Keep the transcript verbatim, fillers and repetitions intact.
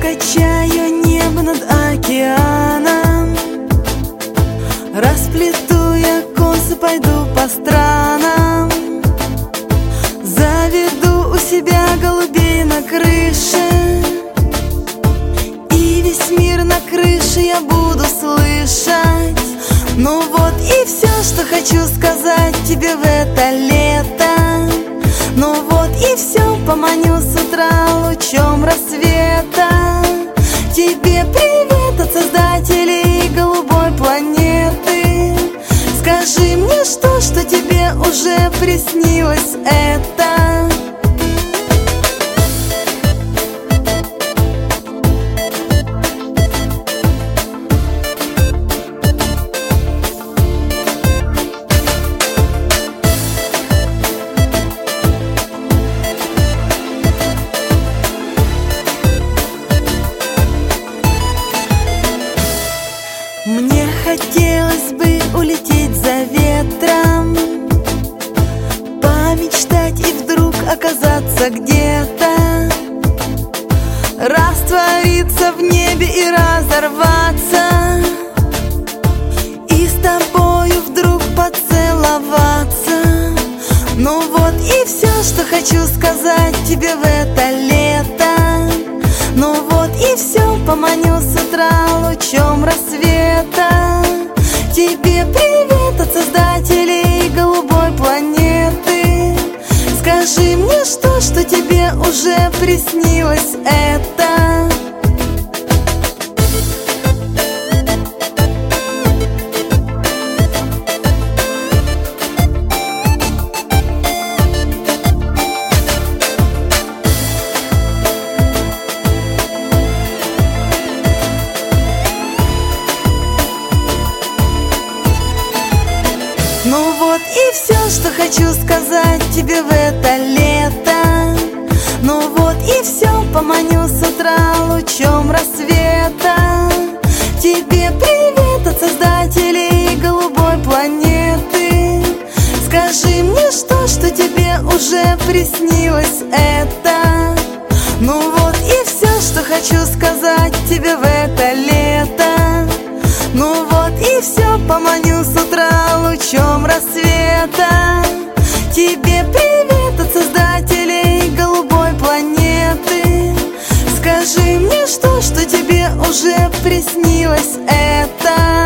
прокачаю небо над океаном, расплету я косы, пойду по странам, заведу у себя голубей на крыше, и весь мир на крыше я буду слышать. Ну вот и все, что хочу сказать тебе в это лето. Ну вот и все, поманю с утра лучом рассвета. Тебе привет от создателей голубой планеты. Скажи мне, что, что тебе уже приснилось это? Мне хотелось бы улететь за ветром, помечтать и вдруг оказаться где-то, раствориться в небе и разорваться, и с тобою вдруг поцеловаться. Ну вот и все, что хочу сказать тебе в это лето. Ну вот и все, поманю с утра лучом рассвета. Тебе привет от создателей голубой планеты. Скажи мне, что, что тебе уже приснилось это? Ну вот и все, что хочу сказать тебе в это лето. Ну вот и все, поманю с утра лучом рассвета. Тебе привет от создателей голубой планеты. Скажи мне, что, что тебе уже приснилось это? Ну вот и все, что хочу сказать тебе в это лето. Ну вот и все, поманю с утра лучом рассвета. Тебе привет от создателей голубой планеты. Скажи мне, что, что тебе уже приснилось это?